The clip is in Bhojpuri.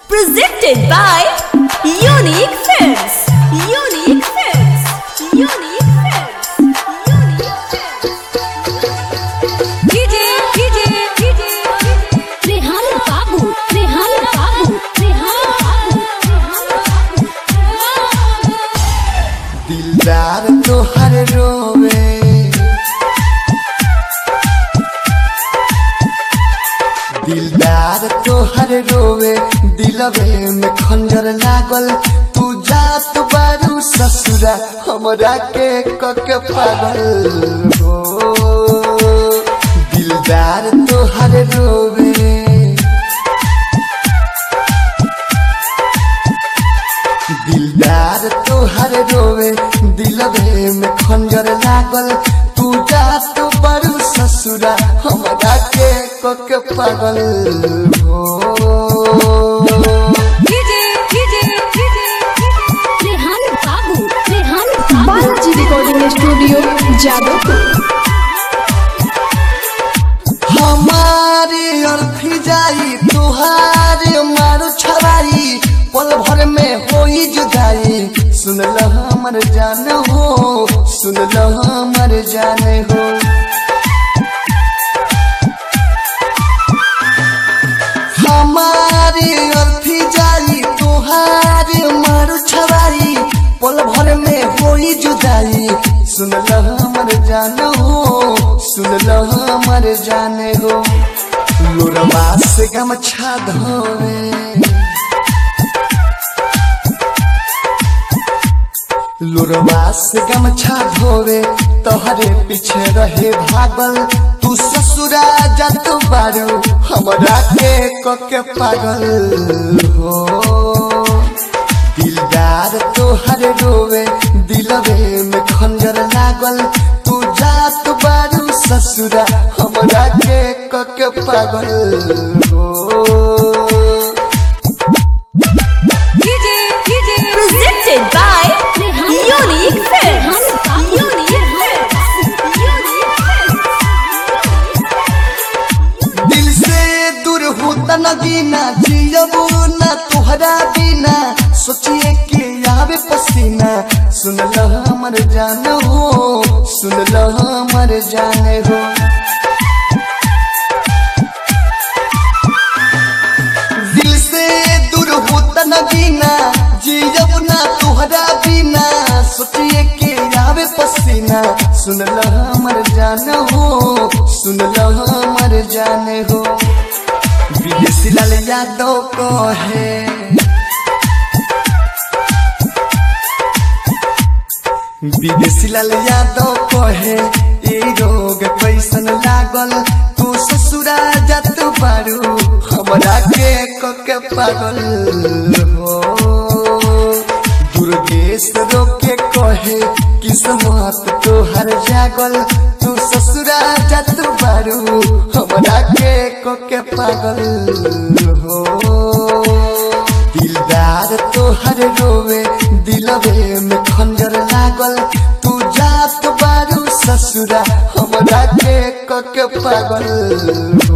Presented by Unique Films. Unique Films. Unique Films. Unique Films. Rehan बाबू रेहान बाबू रेहान बाबू दिलदार तोहर रोवे दिलदार तोहर रोवे दिलवे में खंजर लागल तू जात बारू ससुरा हमरा के कके पागल हो दिलदार तोहर रोवे दिलदार तोहर रोवे दिलवे में खंजर लागल तू जात बारू ससुरा हमरा के कके पागल हो रेहान बाबू रेहान बालाजी रिकॉर्डिंग स्टूडियो जादवपुर। हमारे अर्थी जाई तुहारे मारो छवाई पल भर में होई जुदाई सुन ल हमर जान हो सुन ल हमर जान हो हमारे अर्थी जाई तुहारे मारो छवाई पल भर में होई जुदाई सुन ल हमर जान हो सुन ल हमर जान हो लोरवा से गमछा धोवे लोरवा से गमछा धोवे तोहरे पीछे रहे भागल तू ससुरा जात बारू हमरा के कके पागल हो दिलदार तोहर रोवे दिलवे में खंजर लागल तू जात बारू ससुरा हमरा के कके पागल हो Presented by Unique Films. Unique Films. Unique Films. दिल से दूर होता न जीना जियबू न तोहरा बिना सोचिए के आवे पसीना सुन ल हमर जान हो सुन ल हमर जान हो दिल से दूर होता न जीना जियब न तोहरा बिना सोचिए के आवे पसीना सुन ल हमर जान हो सुन ल हमर जान हो विदेशी लाल यादव कहे विदेशी लाल यादव कहे ई रोग कैसन लागल तू ससुरा जात बारू हमरा के कके पागल हो दुर्गेश रोके कहे किस्मत तोहर जागल तू ससुरा जात बारू हमरा के कके पागल हो दिलदार तोहर रोवे दिलवे में खंजर लागल तू जात बारू ससुरा हमरा के कके पागल